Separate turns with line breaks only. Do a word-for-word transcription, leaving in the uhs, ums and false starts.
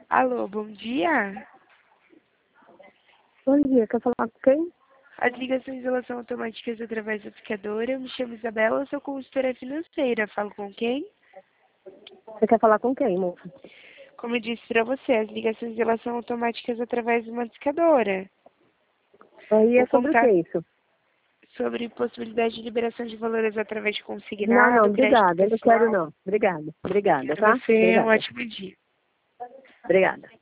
Alô, bom dia.
Bom dia, quer falar com quem?
As ligações de relação automáticas através da aplicadora. Eu me chamo Isabela, eu sou consultora financeira. Falo com quem?
Você quer falar com quem, moça?
Como eu disse para você, as ligações de relação automáticas através de uma aplicadora.
Aí é
O
sobre o que
contato
isso?
sobre possibilidade de liberação de valores através de
Não, não,
consignado, crédito
obrigada, eu não quero
pessoal.
não. Obrigada, obrigada,
Para
tá?
você, um
Obrigada,
ótimo dia.
obrigada.